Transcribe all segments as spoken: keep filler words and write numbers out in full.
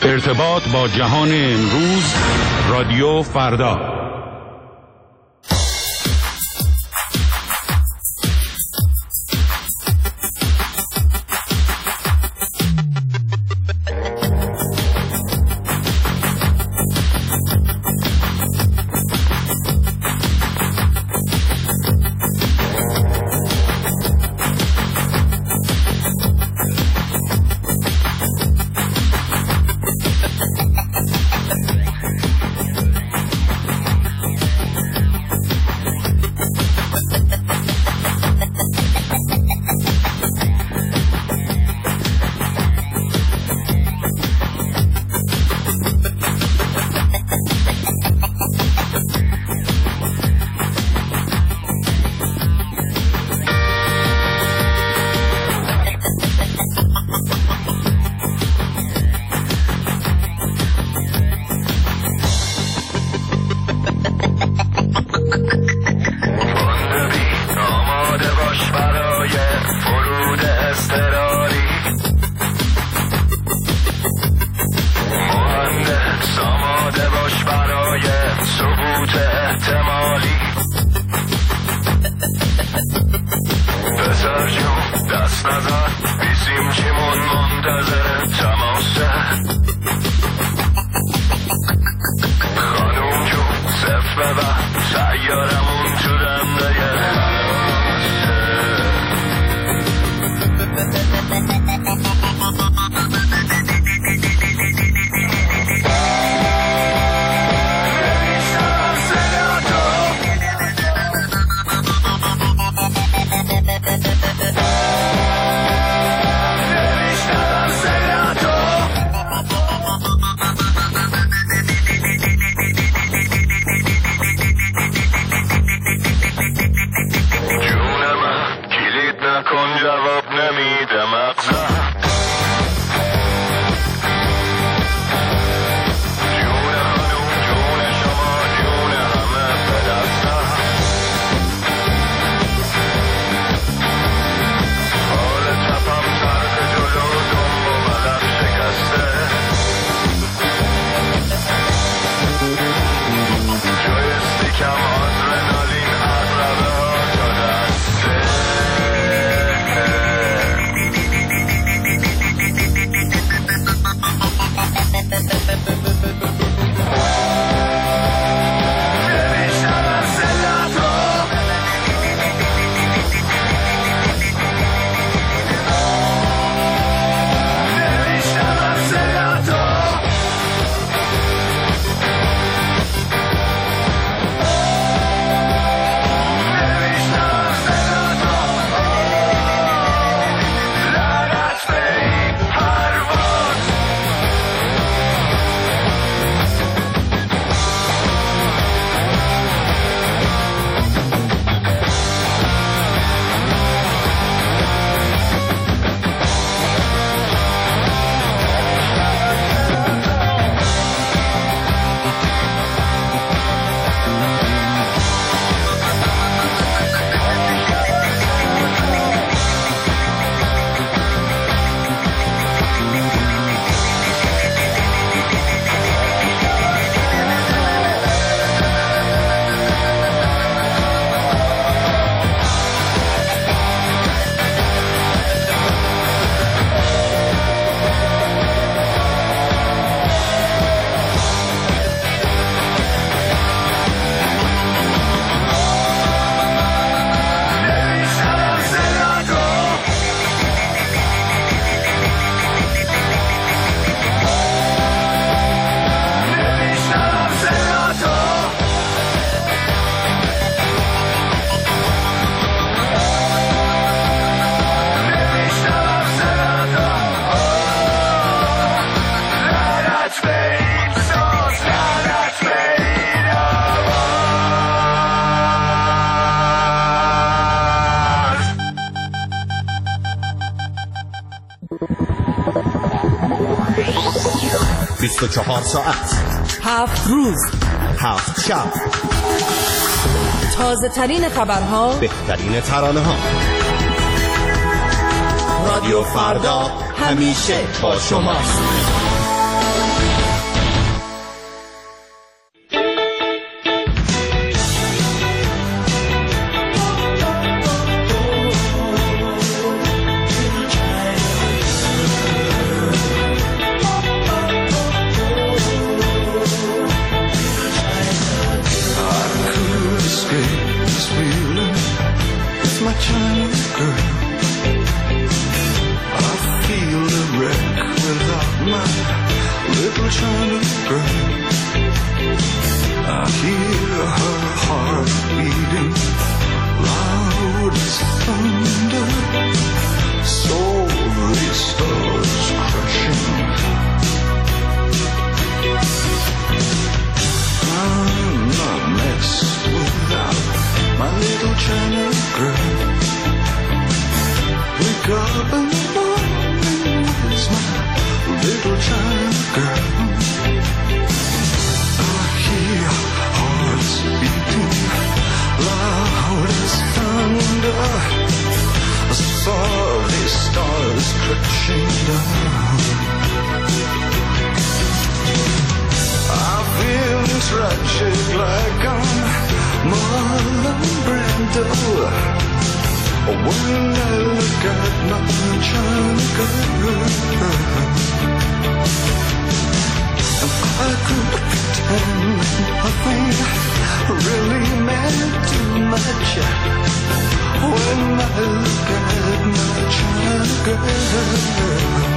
ارتباط با جهان امروز، رادیو فردا. بیست و چهار ساعت، هفت روز، هفت شب، تازه ترین خبرها، بهترین ترانه ها. رادیو فردا همیشه با شماست. my little China girl. I hear her heart beating loud as thunder, softly stars crashing. I'm not messed without my little China girl. Wake up in the morning, it's my little China girl. I hear hearts beating loud as thunder, softly stars crashing down. I'm feeling tragic like I'm Marlon Brando when I look at my China girl. And I could pretend nothing really meant too much when I look at my China girl.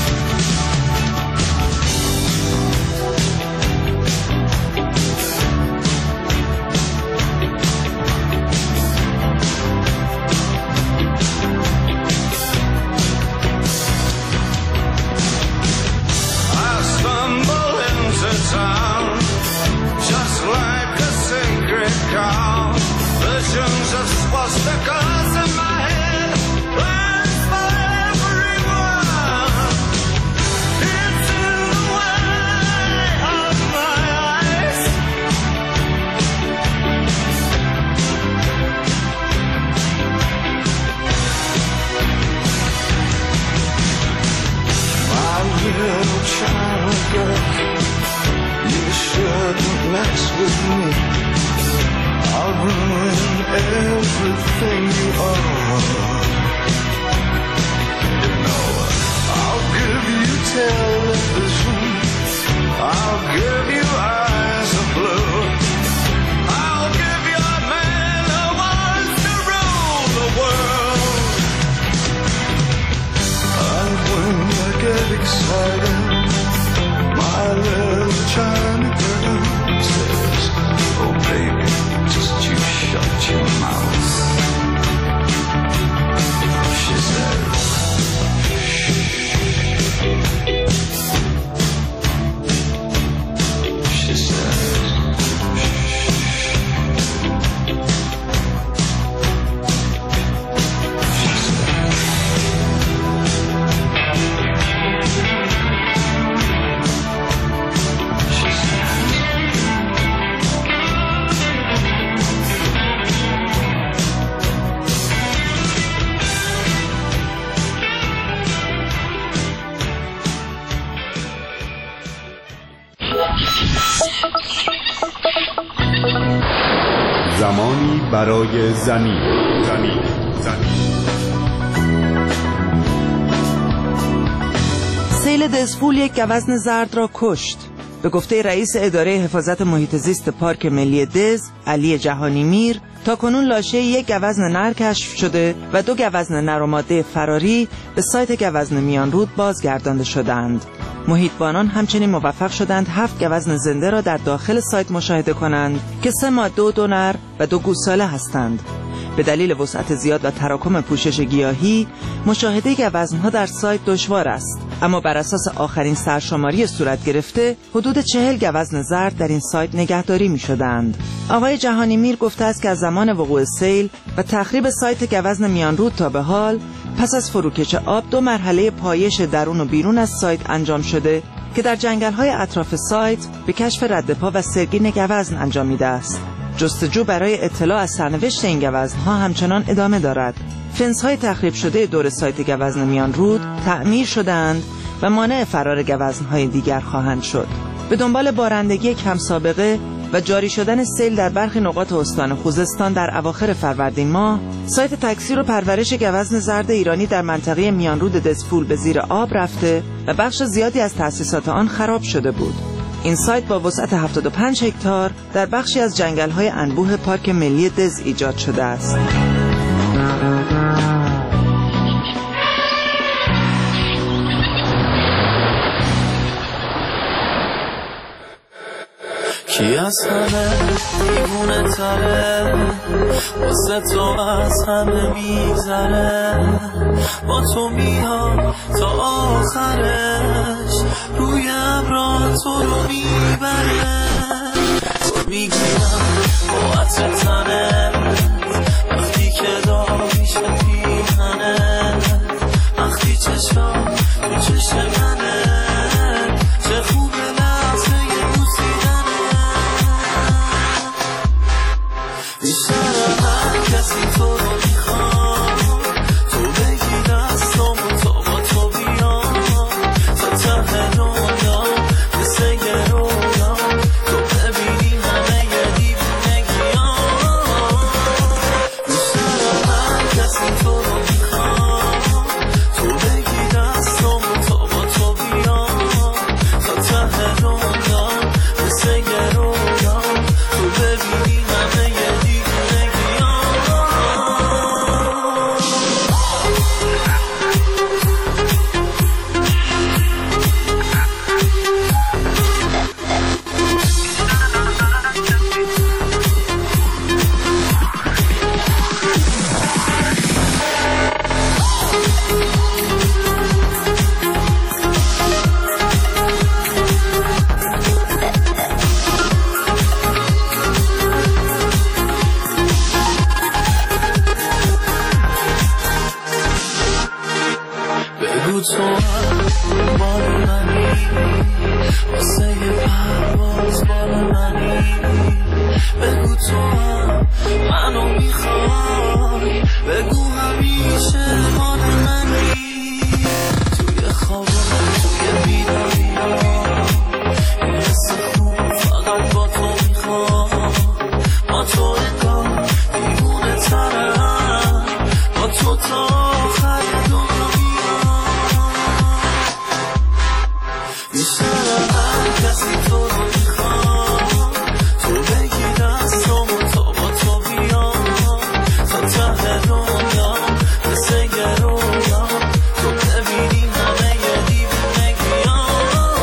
Visions of swastikas in my head, plans for everyone. It's in the way of my eyes. My little China girl, you shouldn't mess with me. I'll ruin everything you are. You know, I'll give you television, I'll give you eyes of blue, I'll give you a man who wants to rule the world. And when I get excited, my little China girl says, oh baby, just you shut your mouth. She says, she says, زمانی برای زمین. زمین. زمین. سیل دزفول یک گوزن زرد را کشت. به گفته رئیس اداره حفاظت محیط زیست پارک ملی دز، علی جهانی میر، تاکنون لاشه یک گوزن نر کشف شده و دو گوزن نر و ماده فراری به سایت گوزن میانرود بازگردانده شدند. محیطبانان همچنین موفق شدند هفت گوزن زنده را در داخل سایت مشاهده کنند که سه ماده و دو نر و دو گوساله هستند. به دلیل وسعت زیاد و تراکم پوشش گیاهی، مشاهده گوزن‌ها در سایت دشوار است، اما بر اساس آخرین سرشماری صورت گرفته، حدود چهل گوزن زرد در این سایت نگهداری می‌شدند. آقای جهانی میر گفته است که از زمان وقوع سیل و تخریب سایت گوزن میانرود تا به حال، پس از فروکش آب دو مرحله پایش درون و بیرون از سایت انجام شده که در جنگل‌های اطراف سایت به کشف ردپا و سرگین گوزن انجامیده است. جستجو برای اطلاع از سرنوشت این گوزن‌ها همچنان ادامه دارد. فنس‌های تخریب شده دور سایت گوزن میانرود تعمیر شدند و مانع فرار گوزن‌های دیگر خواهند شد. به دنبال بارندگی کم سابقه و جاری شدن سیل در برخی نقاط استان خوزستان در اواخر فروردین ماه، سایت تکثیر و پرورش گوزن زرد ایرانی در منطقه میانرود دزفول به زیر آب رفته و بخش زیادی از تأسیسات آن خراب شده بود. این سایت با وسعت هفتاد و پنج هکتار در بخشی از جنگل‌های انبوه پارک ملی دز ایجاد شده است. کی از همه دیوونه تره واسه تو از همه میگذره با تو میام تا آخرش روی ابرا تو رو میبره تو میگیرم با عطر تنت وقتی که دار میشه پیهنت وقتی چشم تو چشم منه چه خوبه لحظه یه بوسیدنه بیشتر هر کسی تو رو میخوام تو بگی دستم و تا با تو بیام تا ته دنیا مثل یه رویا تو ببینی همه یه دیوونگیام بیشتر هر کسی تو رو میخوام تو بگی دستم و تا با تو بیام تا ته دنیا مثل یه رویا تو ببینی همه یه دیوونگیام بگو تو هم بال منی واسه یه پرواز بال منی بگو تو هم منو میخوای بگو همیشه مال منی توی خواب توی بیداری این حس خوب فقط با تو میخوام با تو انگار دیوونه ترم با تو تا آخر دنیا بیشتر هر کسی تو رو میخوام تو بگی دستم و تا با تو بیام تا ته دنیا مثل یه رویا تو ببینی همه یه دیوونگیام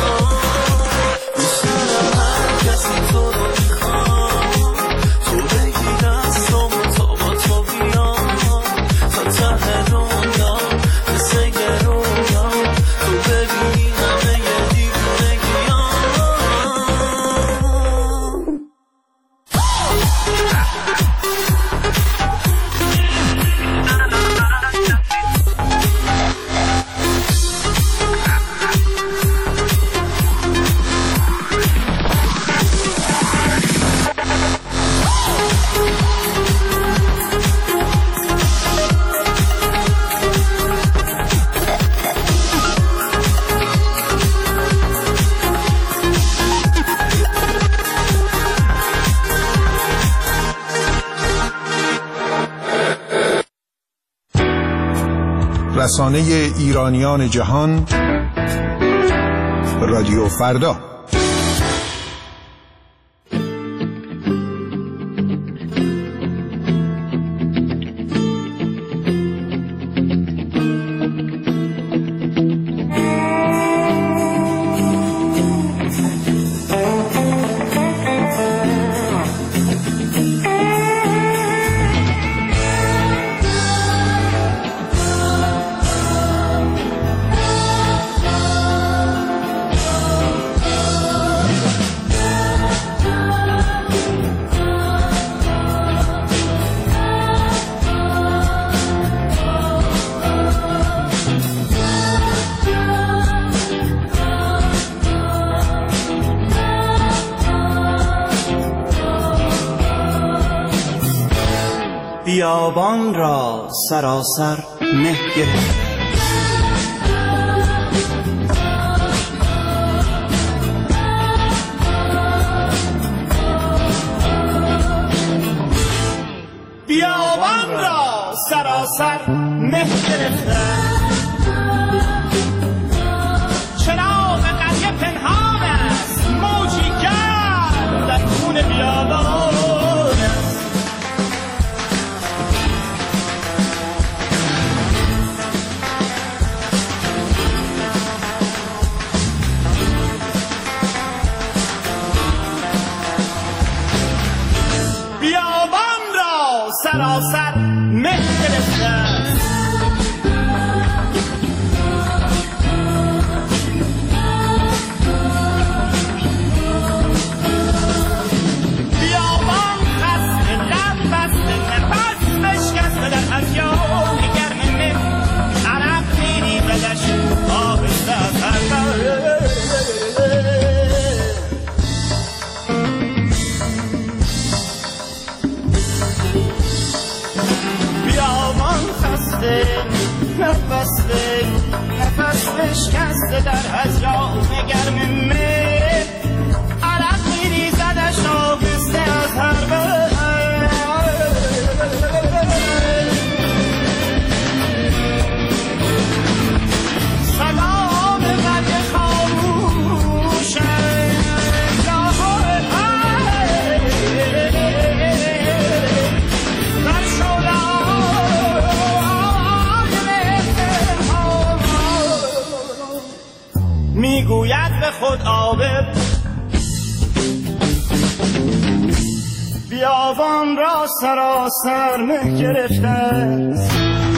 بیشتر هر کسی تو رو میخوام تو بگی دستم و تا با تو بیام تا ته دنیا مثل یه رویا تو ببینی همه یه دیوونگیام رسانه ایرانیان جهان رادیو فردا. بیابان را سراسر مه گرفت بیابان را سراسر مه گرفت چراغ قریه پنهان است موجی گرد در خون بیابان است گرم مه عرق میریزدش آبسته از هر بر سلام قدر خاموشم میگوید به خود عابر بیابان را سراسر مه گرفته است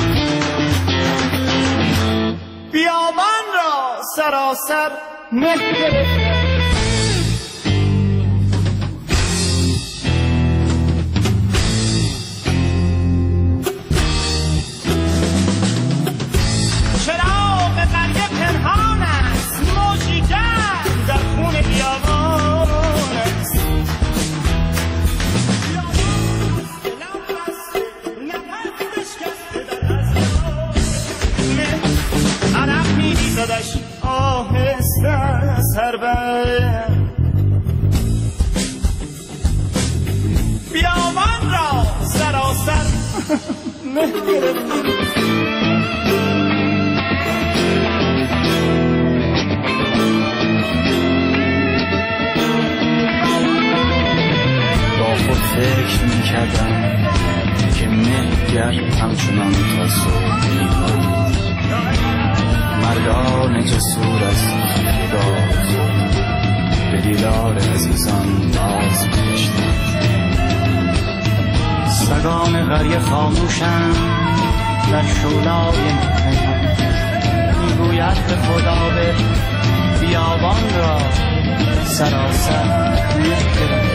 بیابان را سراسر مه گرفته آهسته سر بر بیابان را سراسر مه گرفته با خود فکر میکردم که مهگر همچنان تا صبح مردان جسور از داد به دیدار عزیزان باز گشتم سگان قریه خاموشم در شولای پنهان میگوید به خدا به بیابان را سراسر مه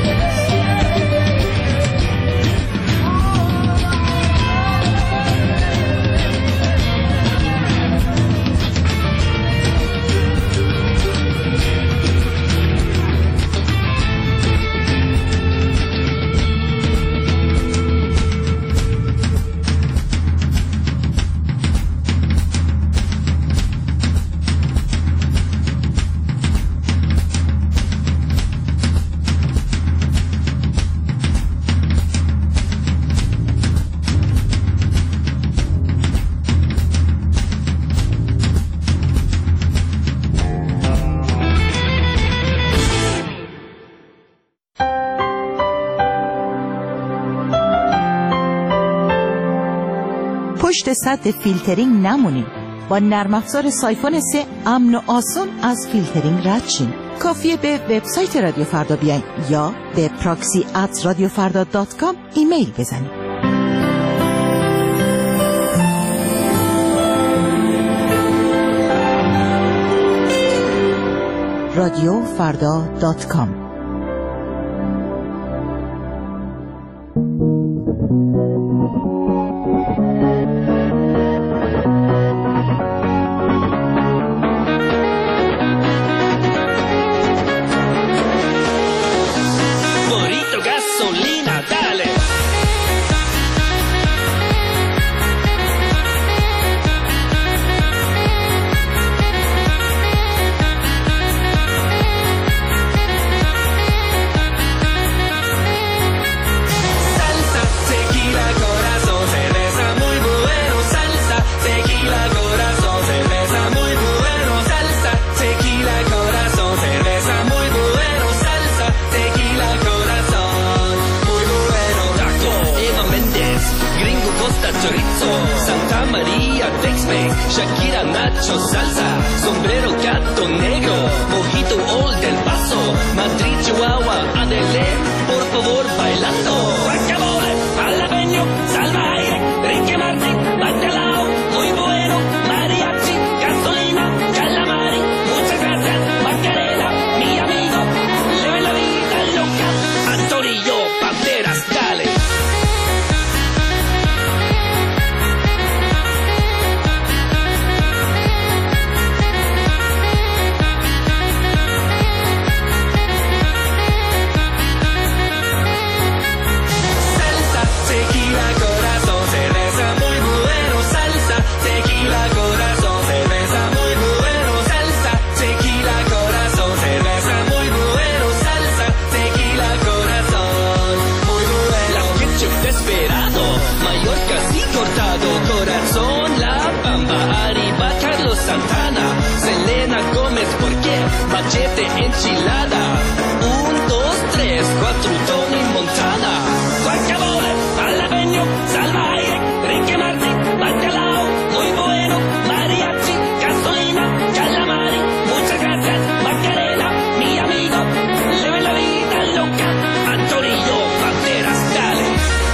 پشت سد فیلترینگ نمونین. با نرم افزار سایفون سه امن و آسان از فیلترینگ رد شین. کافیه به وبسایت رادیو فردا بیاین یا به پراکسی ات رادیو فردا دات کام ایمیل بزنید. رادیو فردا دات کام. Shakira, Nacho, salsa, sombrero, gato negro, mojito, Old del Paso, Madrid, Chihuahua, Adele, por favor, bailando. Guacamole, jalapeño, salva aire, Ricky Martin, bacalao, muy bueno, mariachi, gasolina, calamari, muchas gracias, Macarena, mi amigo, leve la vida loca, Antonio, Banderas, dale. machete, enchilada. Un, dos, tres, cuatro, Tony Montana. Guacamole, jalapeño, salvaje, Ricky Martin, bacalao, muy bueno, mariachi, gasolina, calamari. Muchas gracias, Macarena, mi amigo. Leve la vida loca, Antonio Banderas, dale.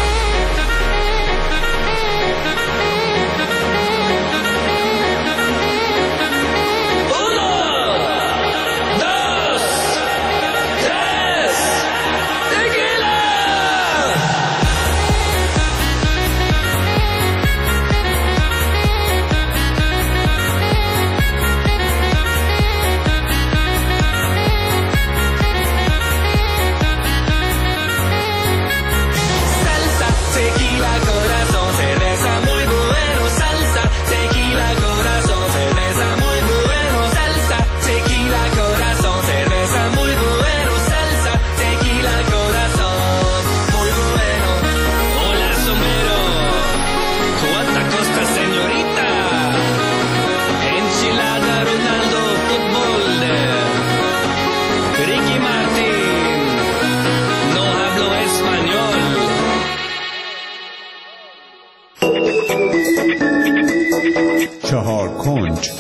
چهار کنج.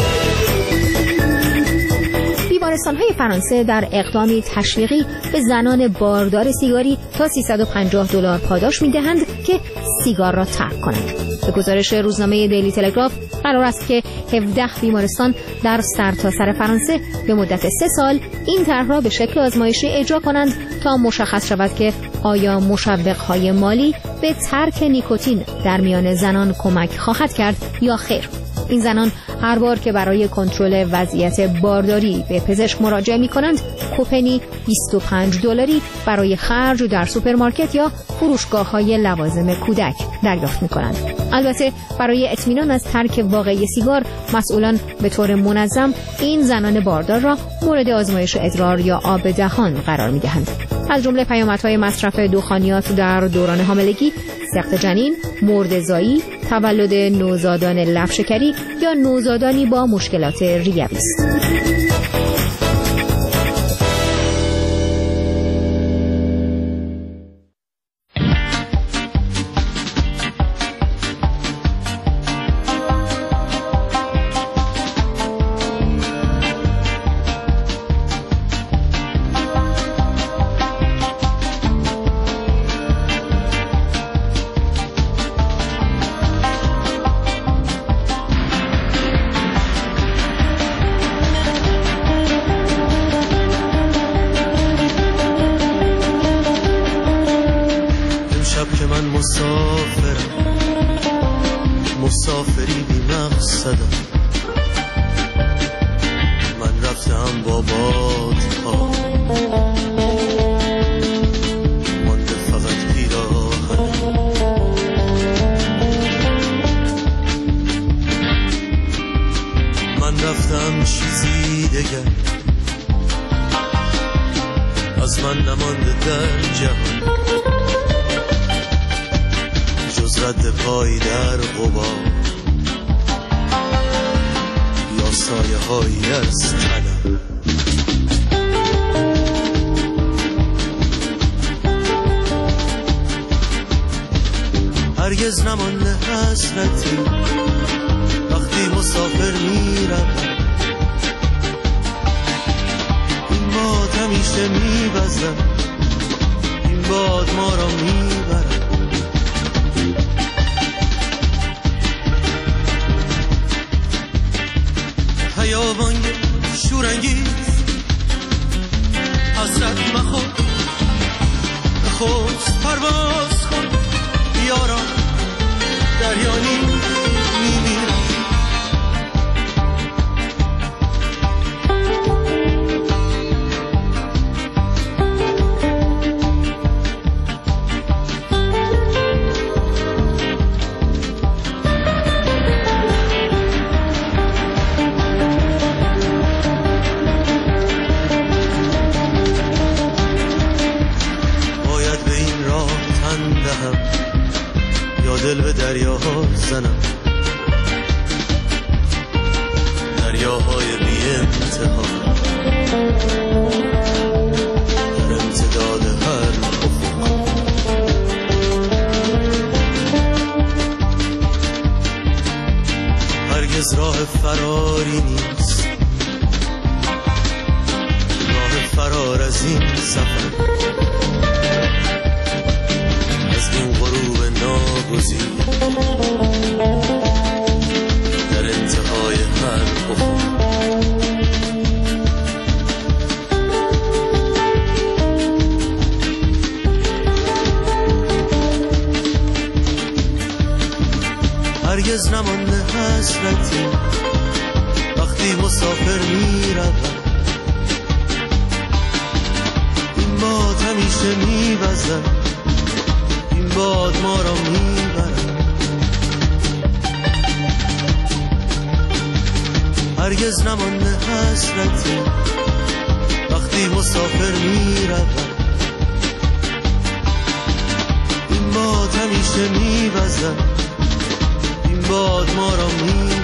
بیمارستان‌های فرانسه در اقدامی تشویقی به زنان باردار سیگاری تا سیصد و پنجاه دلار پاداش می‌دهند که سیگار را ترک کنند. به گزارش روزنامه دیلی تلگراف قرار است که هفده بیمارستان در سرتاسر فرانسه به مدت سه سال این طرح را به شکل آزمایشی اجرا کنند تا مشخص شود که آیا مشوق‌های مالی به ترک نیکوتین در میان زنان کمک خواهد کرد یا خیر. این زنان هر بار که برای کنترل وضعیت بارداری به پزشک مراجعه می‌کنند، کوپنی بیست و پنج دلاری برای خرج در سوپرمارکت یا فروشگاه‌های لوازم کودک دریافت می‌کنند. البته برای اطمینان از ترک واقعی سیگار، مسئولان به طور منظم این زنان باردار را مورد آزمایش ادرار یا آب دهان قرار می‌دهند. از جمله پیامدهای مصرف دخانیات در دوران حاملگی، سقط جنین، مرده‌زایی، تولد نوزادان لفشکری یا نوزادانی با مشکلات ریوی است. مسافری بی مقصدم، من رفتم با بادها، مانده فقط پیراهنم. من رفتم چیزی دگر از من نمانده در جهان، جز رد پای در غبار یا سایه هایی از تنم. هرگز نمانده حسرتی وقتی مسافر میرم، این باد همیشه میبزم، این باد ما را میبرم. خیابان شورانگیز حسرت مخور، خود پرواز کن یاران، دریانی میمیرم. دل به دریاها زنم، دریاهای بی انتها. دار از این سفر، از این غروب ناگزیر در انتهای هر افق. هرگز نمانده حسرتی وقتی مسافر می روم، این باد همیشه می وزد، این باد ما را می برد. هرگز نمانده حسرتی وقتی مسافر می روم، این باد همیشه می وزد، این باد ما را می